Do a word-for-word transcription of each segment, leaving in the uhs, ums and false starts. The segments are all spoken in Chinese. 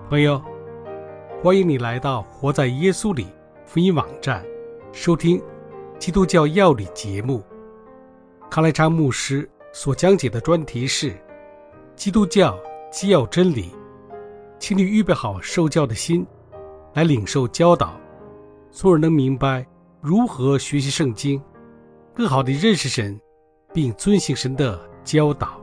朋友，欢迎你来到活在耶稣里福音网站，收听基督教要理节目。康来昌牧师所讲解的专题是基督教基要真理，请你预备好受教的心，来领受教导，从而能明白如何学习圣经，更好地认识神，并遵行神的教导。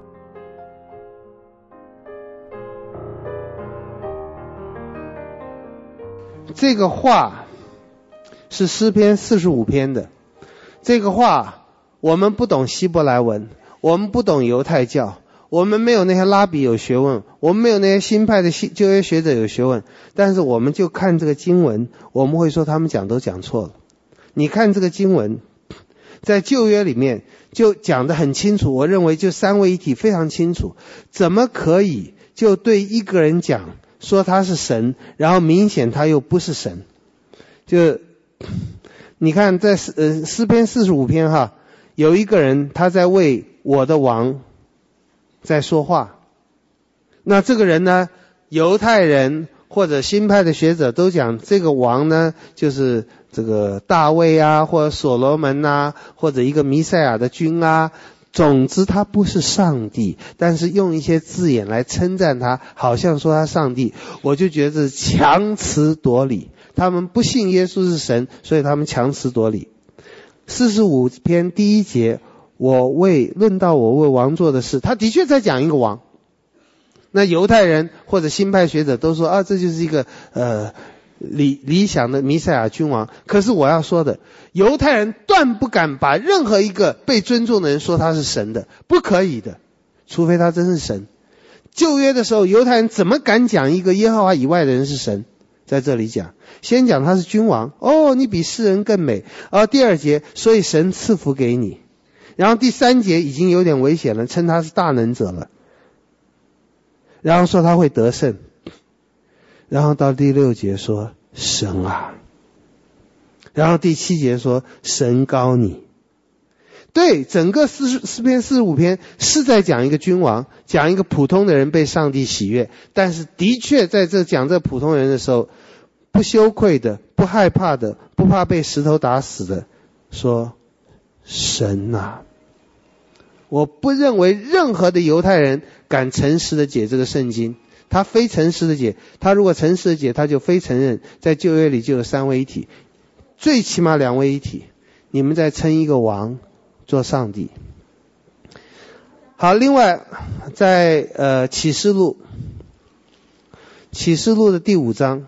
这个话是诗篇四十五篇的。这个话我们不懂希伯来文，我们不懂犹太教，我们没有那些拉比有学问，我们没有那些新派的旧约学者有学问，但是我们就看这个经文，我们会说他们讲都讲错了。你看这个经文在旧约里面就讲得很清楚，我认为就三位一体非常清楚，怎么可以就对一个人讲说他是神，然后明显他又不是神。就你看在呃诗篇四十五篇哈，有一个人他在为我的王在说话。那这个人呢，犹太人或者新派的学者都讲这个王呢就是这个大卫啊，或者所罗门啊，或者一个弥赛亚的君啊，总之他不是上帝，但是用一些字眼来称赞他，好像说他上帝，我就觉得强词夺理。他们不信耶稣是神，所以他们强词夺理。四十五篇第一节，我为论到我为王做的事，他的确在讲一个王。那犹太人或者新派学者都说啊，这就是一个呃理理想的弥赛亚君王。可是我要说的，犹太人断不敢把任何一个被尊重的人说他是神的，不可以的，除非他真是神。旧约的时候，犹太人怎么敢讲一个耶和华以外的人是神？在这里讲，先讲他是君王，哦，你比世人更美。啊，第二节，所以神赐福给你。然后第三节已经有点危险了，称他是大能者了。然后说他会得胜。然后到第六节说神啊。然后第七节说神膏你。对，整个诗诗篇四十五篇是在讲一个君王，讲一个普通的人被上帝喜悦，但是的确在这讲这普通人的时候，不羞愧的，不害怕的，不怕被石头打死的，说神啊。我不认为任何的犹太人敢诚实的解这个圣经，他非诚实的解，他如果诚实的解，他就非承认在旧约里就有三位一体，最起码两位一体，你们在称一个王做上帝。好，另外在呃启示录启示录的第五章，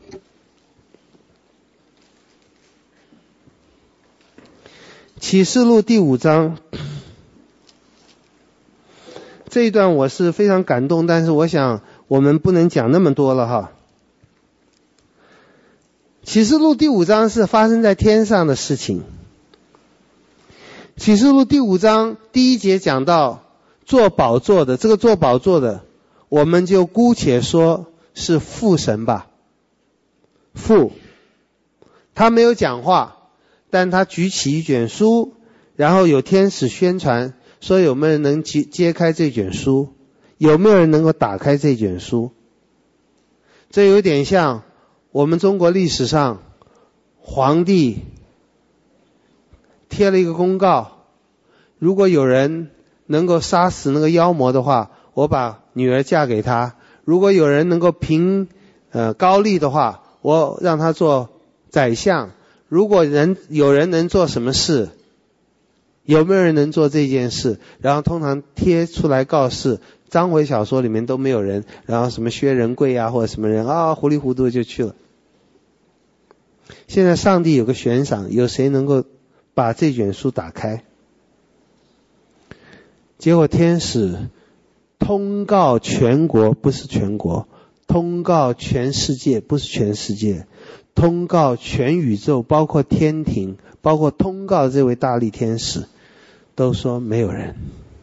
启示录第五章这一段我是非常感动，但是我想我们不能讲那么多了哈。启示录第五章是发生在天上的事情。启示录第五章第一节讲到坐宝座的，这个坐宝座的我们就姑且说是父神吧。父，他没有讲话，但他举起一卷书，然后有天使宣传说有没有人能揭开这卷书，有没有人能够打开这卷书。这有点像我们中国历史上皇帝贴了一个公告，如果有人能够杀死那个妖魔的话，我把女儿嫁给他；如果有人能够平呃高丽的话，我让他做宰相；如果人有人能做什么事，有没有人能做这件事？然后通常贴出来告示，章回小说里面都没有人，然后什么薛仁贵啊或者什么人啊糊里糊涂就去了。现在上帝有个悬赏，有谁能够把这卷书打开？结果天使通告全国，不是全国，通告全世界，不是全世界，通告全宇宙，包括天庭，包括通告这位大力天使，都说没有人。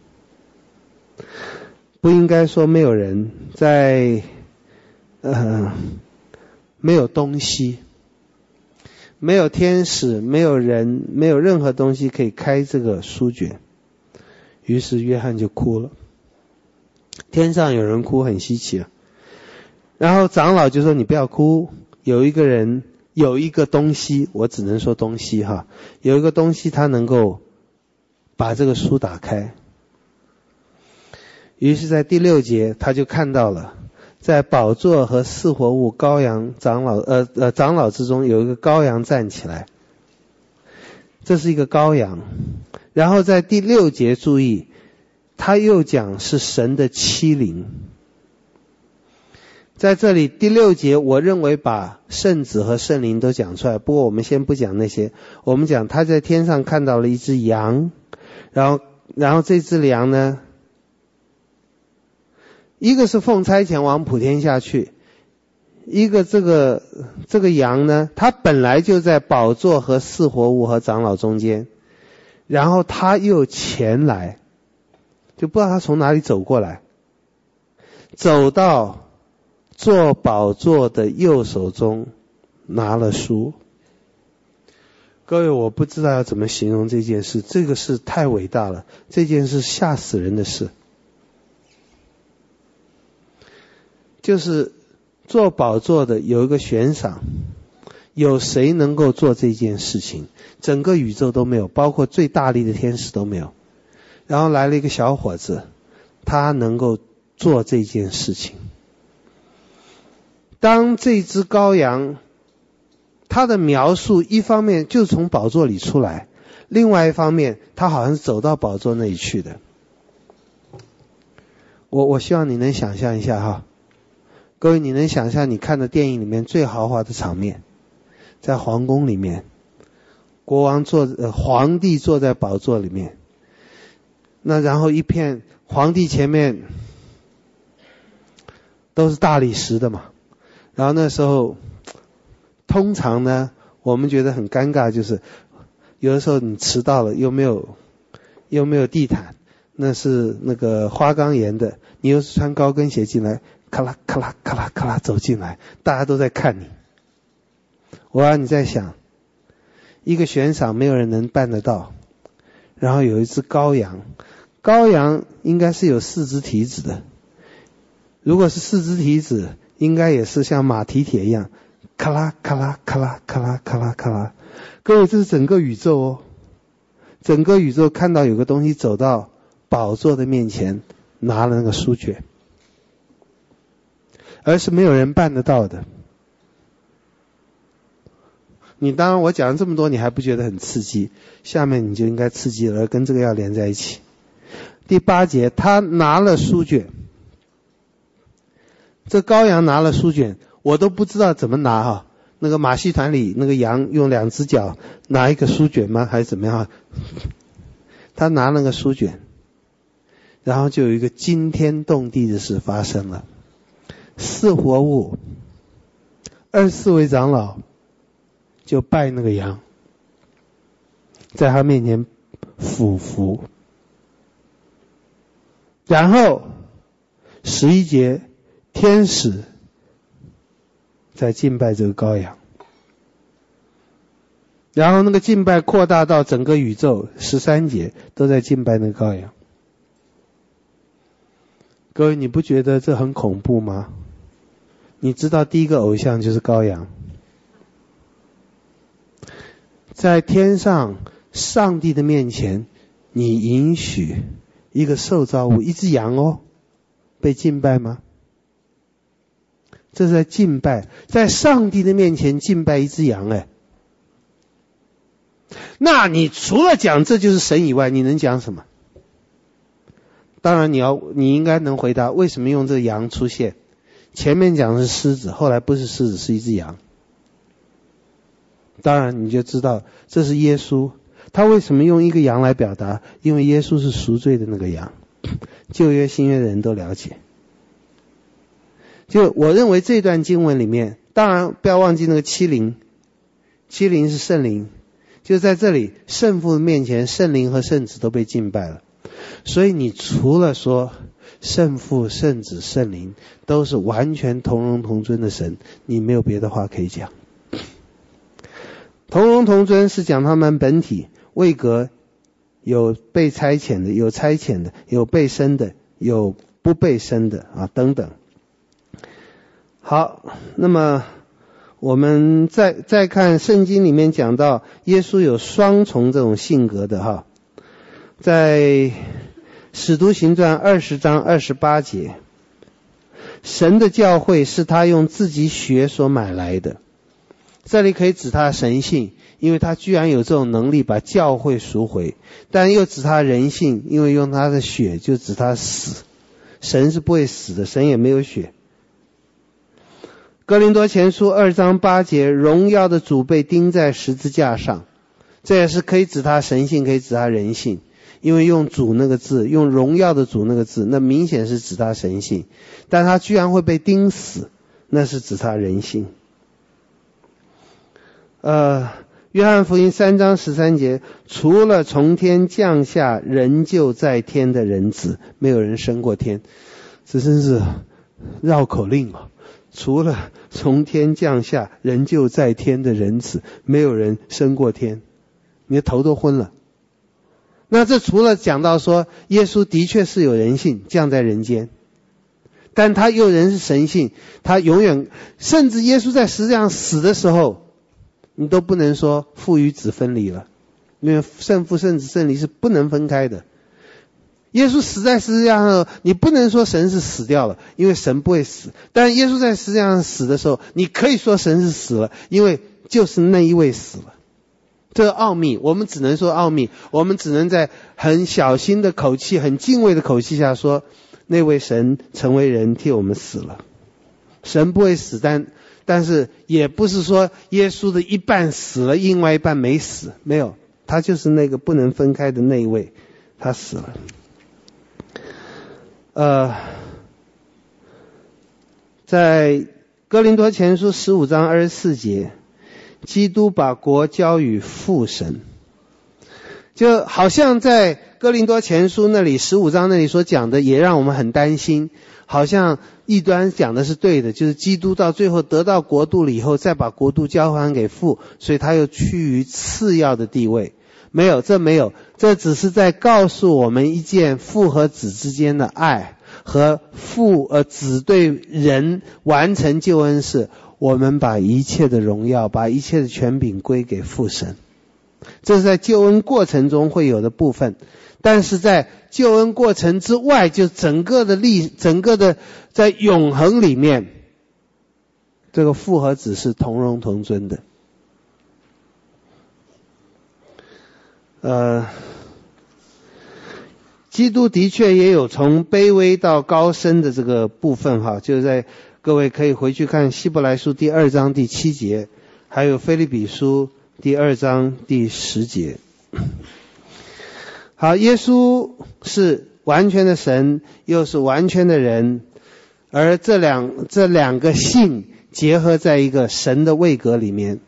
不应该说没有人，在呃没有东西，没有天使，没有人，没有任何东西可以开这个书卷。于是约翰就哭了。天上有人哭很稀奇啊。 然后长老就说你不要哭，有一个人有一个东西，我只能说东西哈，有一个东西他能够把这个书打开。于是在第六节他就看到了，在宝座和四活物羔羊长老呃呃长老之中有一个羔羊站起来，这是一个羔羊。然后在第六节注意，他又讲是神的欺凌。在这里第六节我认为把圣子和圣灵都讲出来，不过我们先不讲那些，我们讲他在天上看到了一只羊，然后然后这只羊呢，一个是奉差遣往普天下去，一个这个这个羊呢，它本来就在宝座和四活物和长老中间，然后他又前来，就不知道他从哪里走过来，走到坐宝座的右手中拿了书。各位，我不知道要怎么形容这件事，这个事太伟大了，这件事吓死人的事。就是做宝座的有一个悬赏，有谁能够做这件事情？整个宇宙都没有，包括最大力的天使都没有。然后来了一个小伙子，他能够做这件事情。当这只羔羊，他的描述一方面就从宝座里出来，另外一方面他好像是走到宝座那里去的。我我希望你能想象一下哈，各位，你能想象你看的电影里面最豪华的场面，在皇宫里面，国王坐呃皇帝坐在宝座里面，那然后一片皇帝前面都是大理石的嘛，然后那时候通常呢我们觉得很尴尬，就是有的时候你迟到了又没有又没有地毯，那是那个花岗岩的，你又是穿高跟鞋进来，咔啦咔啦咔啦咔啦走进来，大家都在看你。我让你在想，一个悬赏没有人能办得到，然后有一只羔羊，羔羊应该是有四只蹄子的，如果是四只蹄子，应该也是像马蹄铁一样，咔啦咔啦咔啦咔啦咔啦咔啦。各位，这是整个宇宙哦，整个宇宙看到有个东西走到宝座的面前，拿了那个书卷，而是没有人办得到的。你当然我讲了这么多你还不觉得很刺激，下面你就应该刺激了，跟这个要连在一起。第八节，他拿了书卷，这羔羊拿了书卷，我都不知道怎么拿哈。那个马戏团里那个羊用两只脚拿一个书卷吗？还是怎么样？他拿那个书卷，然后就有一个惊天动地的事发生了。四活物，二十四位长老就拜那个羊，在他面前俯伏。然后十一节，天使在敬拜这个羔羊，然后那个敬拜扩大到整个宇宙，十三节都在敬拜那个羔羊。各位，你不觉得这很恐怖吗？你知道第一个偶像就是羔羊，在天上上帝的面前，你允许一个受造物，一只羊哦，被敬拜吗？这是在敬拜，在上帝的面前敬拜一只羊哎。那你除了讲这就是神以外，你能讲什么？当然你要你应该能回答为什么用这个羊出现，前面讲的是狮子，后来不是狮子，是一只羊。当然你就知道这是耶稣，他为什么用一个羊来表达？因为耶稣是赎罪的那个羊，旧约新约的人都了解。就我认为这段经文里面，当然不要忘记那个欺凌，欺凌是圣灵，就在这里圣父面前，圣灵和圣子都被敬拜了。所以你除了说圣父圣子圣灵都是完全同荣同尊的神，你没有别的话可以讲。同荣同尊是讲他们本体位格，有被差遣的，有差遣的，有被生的，有不被生的啊等等。 好，那么我们再再看圣经里面讲到耶稣有双重这种性格的哈，在使徒行传二十章二十八节，神的教会是他用自己血所买来的，这里可以指他神性，因为他居然有这种能力把教会赎回，但又指他人性，因为用他的血就指他死，神是不会死的，神也没有血。哥林多前书二章八节，荣耀的主被钉在十字架上，这也是可以指他神性，可以指他人性，因为用主那个字，用荣耀的主那个字，那明显是指他神性，但他居然会被钉死，那是指他人性。呃，约翰福音三章十三节，除了从天降下仍旧在天的人子，没有人升过天。这真是绕口令啊！除了从天降下仍旧在天的人子，没有人升过天，你的头都昏了。那这除了讲到说耶稣的确是有人性降在人间，但他又人是神性，他永远，甚至耶稣在十字架上死的时候，你都不能说父与子分离了，因为圣父圣子圣灵是不能分开的。耶稣死在十字架上，你不能说神是死掉了，因为神不会死。但耶稣在十字架上死的时候，你可以说神是死了，因为就是那一位死了。这个奥秘，我们只能说奥秘，我们只能在很小心的口气，很敬畏的口气下说，那位神成为人替我们死了。神不会死，但但是也不是说耶稣的一半死了，另外一半没死，没有，他就是那个不能分开的那一位，他死了。呃，在哥林多前书十五章二十四节，基督把国交与父神，就好像在哥林多前书那里十五章那里所讲的，也让我们很担心，好像异端讲的是对的，就是基督到最后得到国度了以后，再把国度交还给父，所以他又趋于次要的地位。没有，这没有，这只是在告诉我们一件父和子之间的爱，和父呃子对人完成救恩是，我们把一切的荣耀，把一切的权柄归给父神。这是在救恩过程中会有的部分，但是在救恩过程之外，就整个的历整个的在永恒里面，这个父和子是同荣同尊的。呃，基督的确也有从卑微到高升的这个部分哈，就是在各位可以回去看希伯来书第二章第七节，还有腓立比书第二章第十节。好，耶稣是完全的神，又是完全的人，而这两这两个性结合在一个神的位格里面。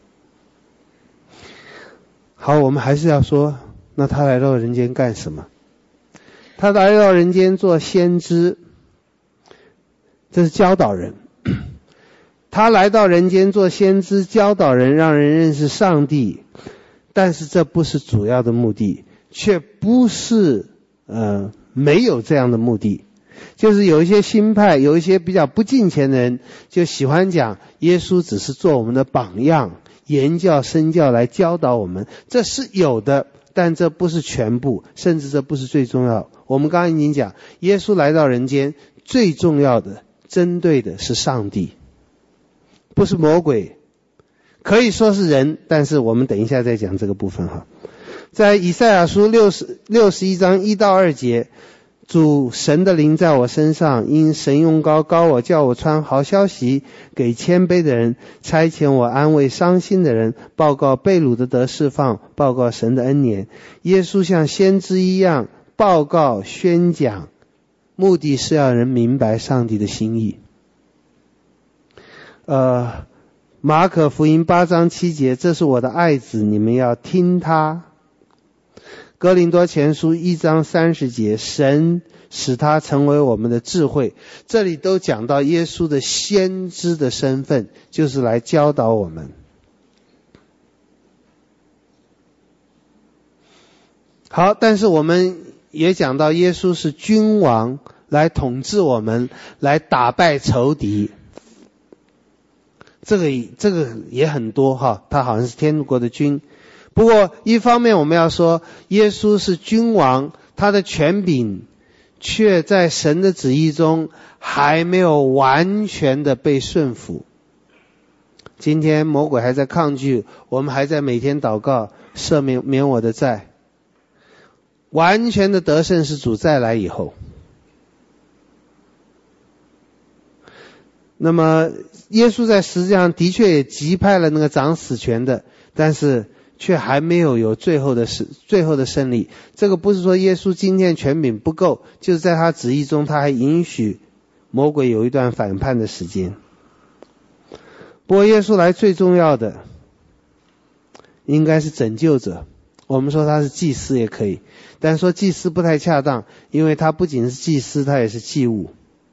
好，我们还是要说，那他来到人间干什么？他来到人间做先知，这是教导人。他来到人间做先知，教导人，让人认识上帝，但是这不是主要的目的，却不是呃没有这样的目的。就是有一些新派，有一些比较不敬虔的人，就喜欢讲耶稣只是做我们的榜样，言教身教来教导我们，这是有的，但这不是全部，甚至这不是最重要。我们刚刚已经讲，耶稣来到人间，最重要的针对的是上帝，不是魔鬼，可以说是人，但是我们等一下再讲这个部分哈。在以赛亚书六十六十一章一到二节，主神的灵在我身上，因神用膏膏我，叫我传好消息给谦卑的人，差遣我安慰伤心的人，报告被掳的得释放，报告神的恩年。耶稣像先知一样报告宣讲，目的是要人明白上帝的心意。呃，马可福音八章七节，这是我的爱子，你们要听他。哥林多前书一章三十节，神使他成为我们的智慧。这里都讲到耶稣的先知的身份，就是来教导我们。好，但是我们也讲到耶稣是君王，来统治我们，来打败仇敌。 这个这个也很多哈，他好像是天国的君。不过一方面我们要说耶稣是君王，他的权柄却在神的旨意中还没有完全的被顺服。今天魔鬼还在抗拒，我们还在每天祷告赦免免我的债。完全的得胜是主再来以后。那么耶稣在十字架上的确也击败了那个掌死权的，但是却还没有有最后的最后的胜利。这个不是说耶稣今天权柄不够，就是在他旨意中他还允许魔鬼有一段反叛的时间。不过耶稣来最重要的应该是拯救者，我们说他是祭司也可以，但说祭司不太恰当，因为他不仅是祭司，他也是祭物。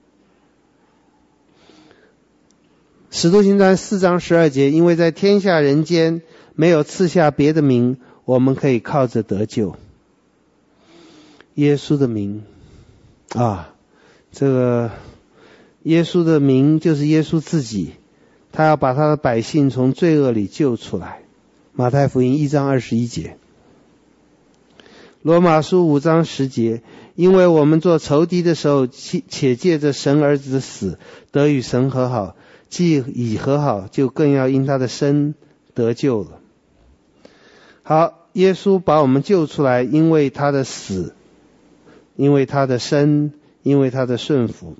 使徒行传四章十二节，因为在天下人间没有赐下别的名，我们可以靠着得救。耶稣的名啊，这个耶稣的名就是耶稣自己，他要把他的百姓从罪恶里救出来。马太福音一章二十一节，罗马书五章十节，因为我们做仇敌的时候，且借着神儿子的死得与神和好，既已和好，就更要因他的生得救了。好，耶稣把我们救出来，因为他的死，因为他的生，因为他的顺服。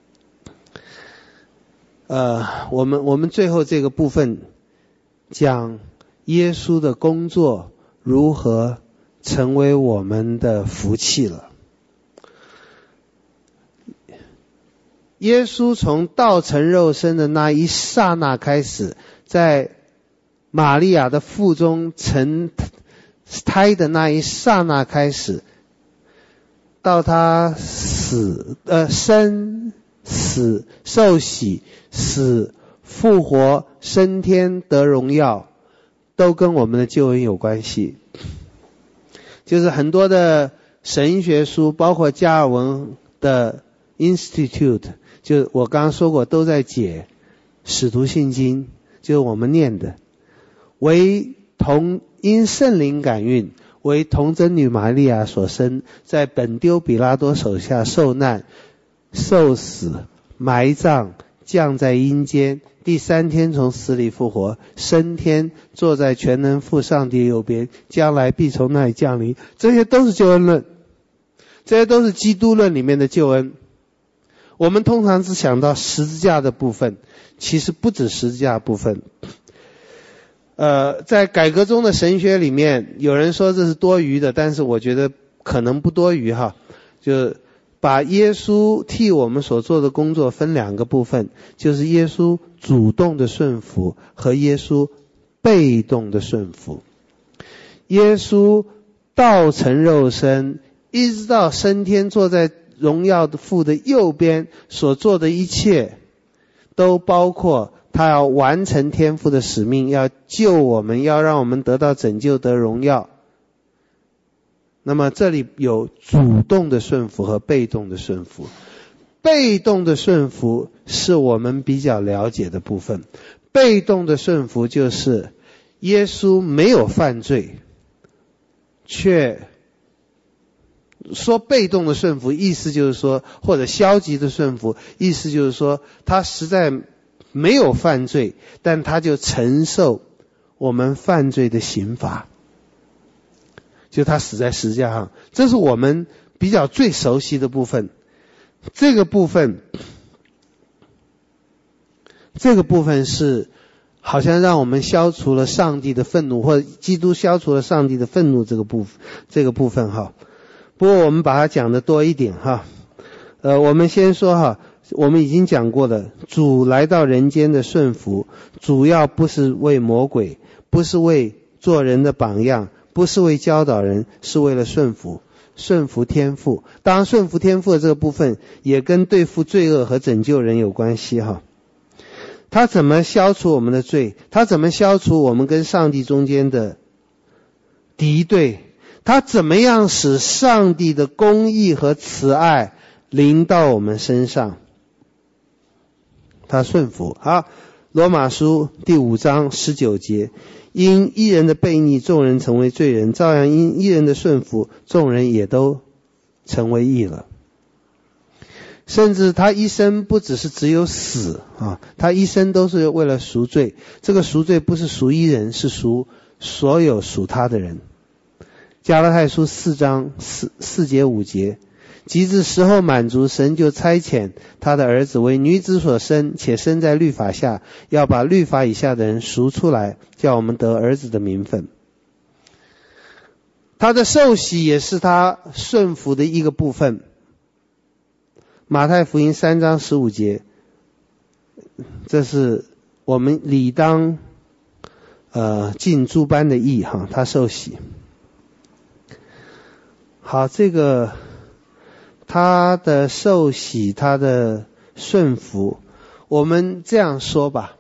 呃，我们我们最后这个部分讲耶稣的工作如何成为我们的福气了。耶稣从道成肉身的那一刹那开始，在玛利亚的腹中成胎的那一刹那开始，到他死呃生死受洗死复活升天得荣耀，都跟我们的救恩有关系。就是很多的神学书，包括加尔文的 Institute， 就我刚刚说过，都在解使徒信经，就是我们念的，为同因圣灵感孕，为童贞女玛利亚所生，在本丢比拉多手下受难受死埋葬，降在阴间，第三天从死里复活，升天，坐在全能父上帝右边，将来必从那里降临。这些都是救恩论，这些都是基督论里面的救恩。我们通常只想到十字架的部分，其实不止十字架的部分。呃，在改革中的神学里面，有人说这是多余的，但是我觉得可能不多余哈。就把耶稣替我们所做的工作分两个部分，就是耶稣主动的顺服和耶稣被动的顺服。耶稣道成肉身，一直到升天坐在荣耀的父的右边所做的一切，都包括他要完成天父的使命，要救我们，要让我们得到拯救得荣耀。那么这里有主动的顺服和被动的顺服。被动的顺服是我们比较了解的部分。被动的顺服就是耶稣没有犯罪，却说被动的顺服，意思就是说，或者消极的顺服，意思就是说他实在没有犯罪，但他就承受我们犯罪的刑罚，就他死在十字架上。这是我们比较最熟悉的部分。这个部分这个部分是好像让我们消除了上帝的愤怒，或者基督消除了上帝的愤怒，这个部分这个部分哈。不过我们把它讲的多一点哈。呃，我们先说哈，我们已经讲过了，主来到人间的顺服，主要不是为魔鬼，不是为做人的榜样，不是为教导人，是为了顺服，顺服天父。当然顺服天父的这个部分也跟对付罪恶和拯救人有关系哈。他怎么消除我们的罪？他怎么消除我们跟上帝中间的敌对？他怎么样使上帝的公义和慈爱临到我们身上？他顺服。好， 罗马书第五章十九节，因一人的悖逆，众人成为罪人，照样因一人的顺服，众人也都成为义了。甚至他一生不只是只有死啊，他一生都是为了赎罪。这个赎罪不是赎一人，是赎所有属他的人。加拉太书四章四四节五节，及至时候满足，神就差遣他的儿子为女子所生，且生在律法下，要把律法以下的人赎出来，叫我们得儿子的名分。他的受洗也是他顺服的一个部分。马太福音三章十五节，这是我们理当呃尽诸般的义哈，他受洗。好，这个他的受洗，他的顺服，我们这样说吧。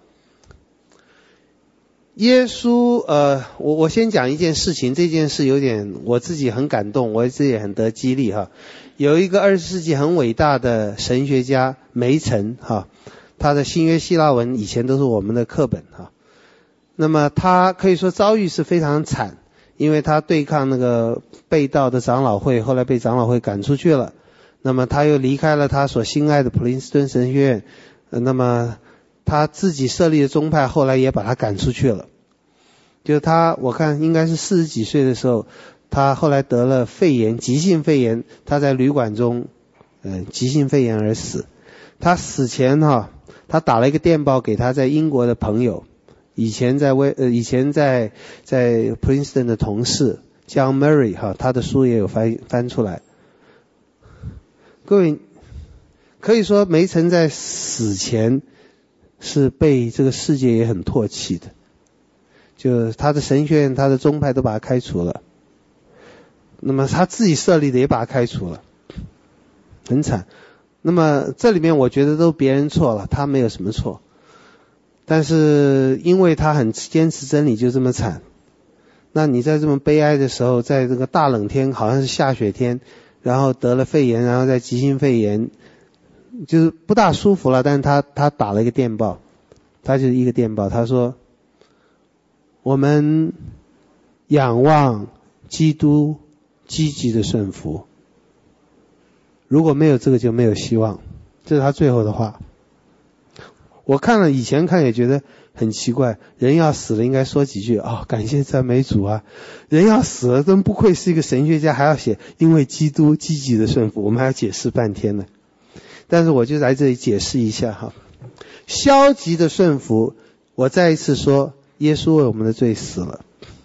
耶稣呃我我先讲一件事情，这件事有点我自己很感动，我自己也很得激励哈。有一个二十世纪很伟大的神学家梅岑哈，他的新约希腊文以前都是我们的课本哈。那么他可以说遭遇是非常惨，因为他对抗那个被盗的长老会，后来被长老会赶出去了。那么他又离开了他所心爱的普林斯顿神学院，呃、那么他自己设立的宗派后来也把他赶出去了。就他我看应该是四十几岁的时候，他后来得了肺炎，急性肺炎，他在旅馆中呃急性肺炎而死。他死前哈，他打了一个电报给他在英国的朋友，以前在威呃以前在在 Princeton 的同事 John Murray 哈，他的书也有翻翻出来。各位可以说梅岑在死前是被这个世界也很唾弃的，就他的神学院他的宗派都把他开除了，那么他自己设立的也把他开除了，很惨。那么这里面我觉得都别人错了，他没有什么错，但是因为他很坚持真理就这么惨。那你在这么悲哀的时候，在这个大冷天，好像是下雪天，然后得了肺炎，然后再急性肺炎，就是不大舒服了，但是他他打了一个电报，他就是一个电报，他说我们仰望基督积极的顺服，如果没有这个就没有希望，这是他最后的话。我看了以前看也觉得很奇怪，人要死了应该说几句哦，感谢赞美主啊，人要死了真不愧是一个神学家，还要写因为基督积极的顺服，我们还要解释半天呢。但是我就在这里解释一下哈，消极的顺服，我再一次说，耶稣为我们的罪死了。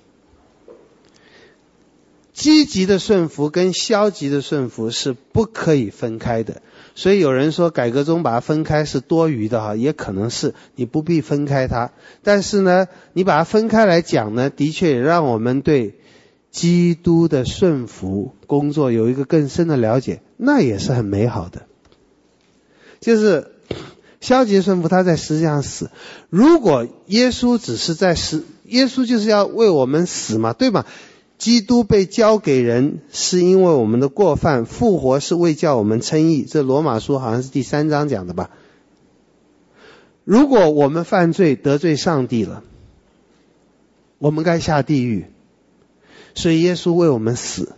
积极的顺服跟消极的顺服是不可以分开的，所以有人说改革中把它分开是多余的哈，也可能是你不必分开它，但是呢你把它分开来讲呢，的确也让我们对基督的顺服工作有一个更深的了解，那也是很美好的。就是消极的顺服他在十字架上死，如果耶稣只是在死，耶稣就是要为我们死嘛，对吧？基督被交给人是因为我们的过犯，复活是为叫我们称义，这罗马书好像是第三章讲的吧。如果我们犯罪得罪上帝了，我们该下地狱，所以耶稣为我们死。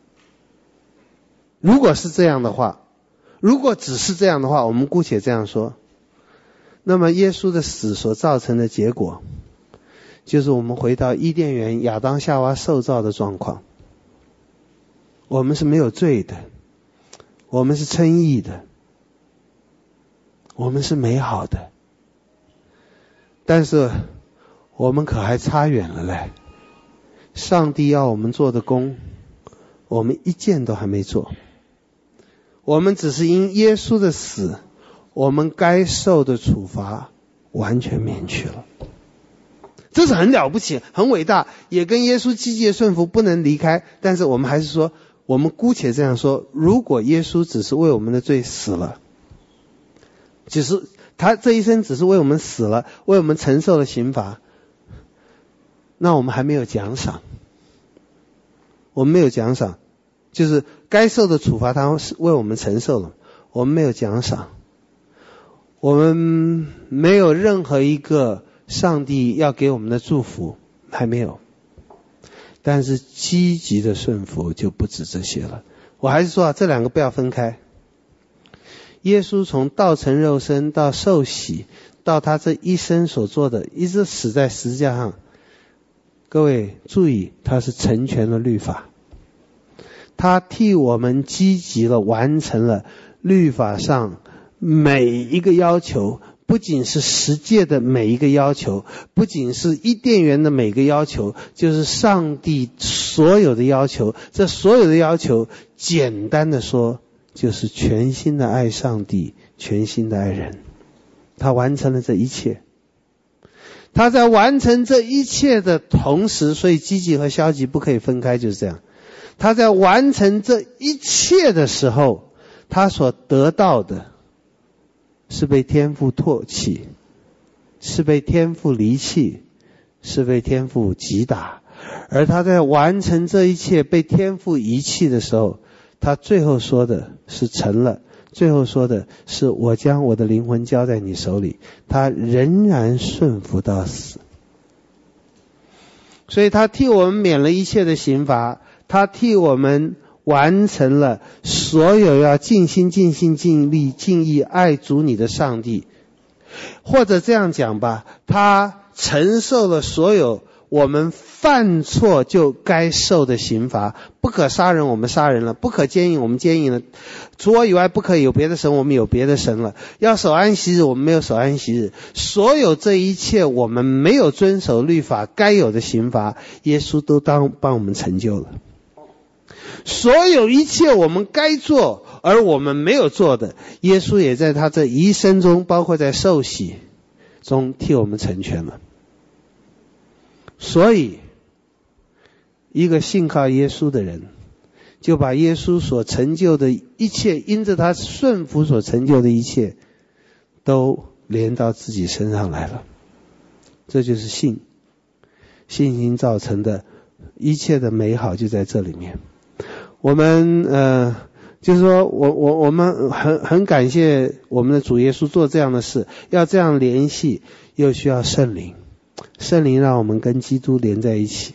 如果是这样的话，如果只是这样的话，我们姑且这样说，那么耶稣的死所造成的结果就是我们回到伊甸园亚当夏娃受造的状况，我们是没有罪的，我们是称义的，我们是美好的，但是我们可还差远了嘞。上帝要我们做的工，我们一件都还没做，我们只是因耶稣的死，我们该受的处罚完全免去了。这是很了不起，很伟大，也跟耶稣积极的顺服不能离开。但是我们还是说，我们姑且这样说，如果耶稣只是为我们的罪死了，只是他这一生只是为我们死了，为我们承受了刑罚，那我们还没有奖赏，我们没有奖赏，就是该受的处罚他是为我们承受了，我们没有奖赏。 我们没有任何一个上帝要给我们的祝福，还没有。但是积极的顺服就不止这些了。我还是说啊，这两个不要分开。耶稣从道成肉身到受洗，到他这一生所做的，一直死在十字架上。各位注意，他是成全了律法，他替我们积极的完成了律法上每一个要求，不仅是十诫的每一个要求，不仅是伊甸园的每个要求，就是上帝所有的要求。这所有的要求，简单的说，就是全心的爱上帝，全心的爱人。他完成了这一切。他在完成这一切的同时，所以积极和消极不可以分开，就是这样。他在完成这一切的时候，他所得到的是被天父唾弃，是被天父离弃，是被天父击打。而他在完成这一切被天父遗弃的时候，他最后说的是成了，最后说的是我将我的灵魂交在你手里。他仍然顺服到死，所以他替我们免了一切的刑罚，他替我们完成了所有要尽心尽心尽力尽意爱主你的上帝。或者这样讲吧，他承受了所有我们犯错就该受的刑罚。不可杀人，我们杀人了；不可奸淫，我们奸淫了；除我以外不可以有别的神，我们有别的神了；要守安息日，我们没有守安息日。所有这一切我们没有遵守律法该有的刑罚，耶稣都当帮我们成就了。所有一切我们该做而我们没有做的，耶稣也在他这一生中，包括在受洗中替我们成全了。所以一个信靠耶稣的人，就把耶稣所成就的一切，因着他顺服所成就的一切，都连到自己身上来了。这就是信，信心造成的一切的美好就在这里面。我们呃，就是说我我我们很很感谢我们的主耶稣做这样的事，要这样联系，又需要圣灵。圣灵让我们跟基督连在一起。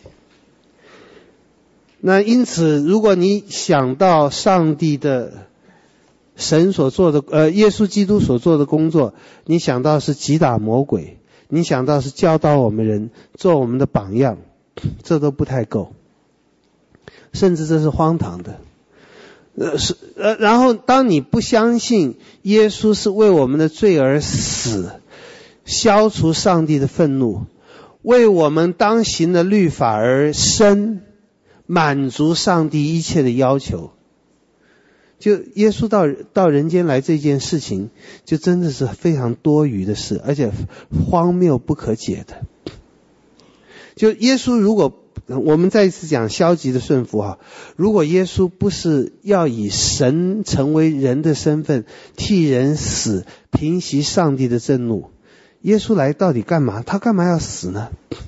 那因此，如果你想到上帝的神所做的，呃，耶稣基督所做的工作，你想到是击打魔鬼，你想到是教导我们人，做我们的榜样，这都不太够，甚至这是荒唐的。呃，是呃，然后当你不相信耶稣是为我们的罪而死，消除上帝的愤怒，为我们当行的律法而生，满足上帝一切的要求，就耶稣到到人间来这件事情，就真的是非常多余的事，而且荒谬不可解的。就耶稣如果我们再一次讲消极的顺服哈，如果耶稣不是要以神成为人的身份替人死，平息上帝的震怒，耶稣来到底干嘛？他干嘛要死呢？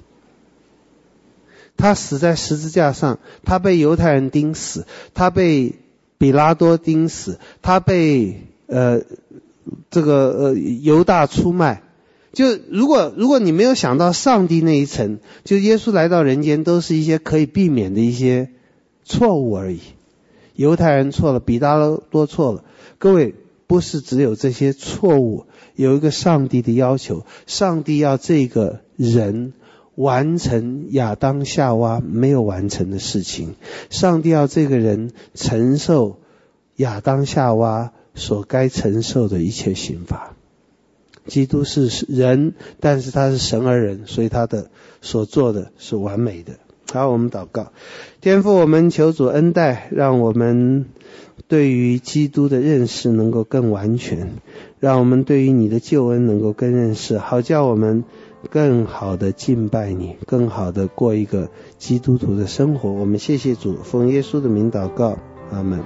他死在十字架上，他被犹太人钉死，他被比拉多钉死，他被呃这个呃犹大出卖。就如果如果你没有想到上帝那一层，就耶稣来到人间都是一些可以避免的一些错误而已。犹太人错了，比拉多错了，各位不是只有这些错误，有一个上帝的要求，上帝要这个人完成亚当夏娃没有完成的事情，上帝要这个人承受亚当夏娃所该承受的一切刑罚。基督是人，但是他是神而人，所以他的所做的是完美的。好，我们祷告。天父，我们求主恩待，让我们对于基督的认识能够更完全，让我们对于你的救恩能够更认识，好叫我们更好的敬拜你，更好的过一个基督徒的生活。我们谢谢主，奉耶稣的名祷告，阿们。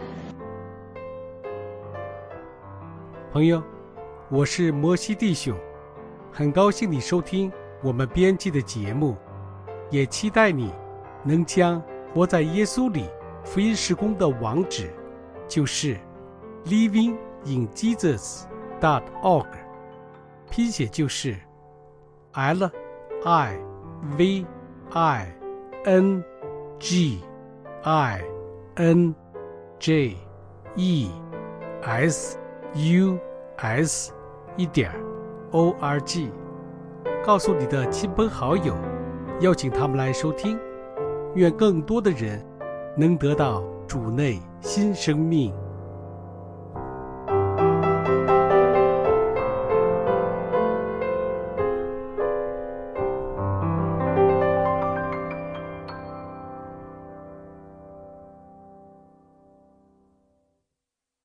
朋友，我是摩西弟兄，很高兴你收听我们编辑的节目，也期待你能将活在耶稣里福音事工的网址，就是 living in jesus dot org 拼写就是 L I V I N G I N J E S U S 一点 O R G， 告诉你的亲朋好友，邀请他们来收听，愿更多的人能得到主内新生命。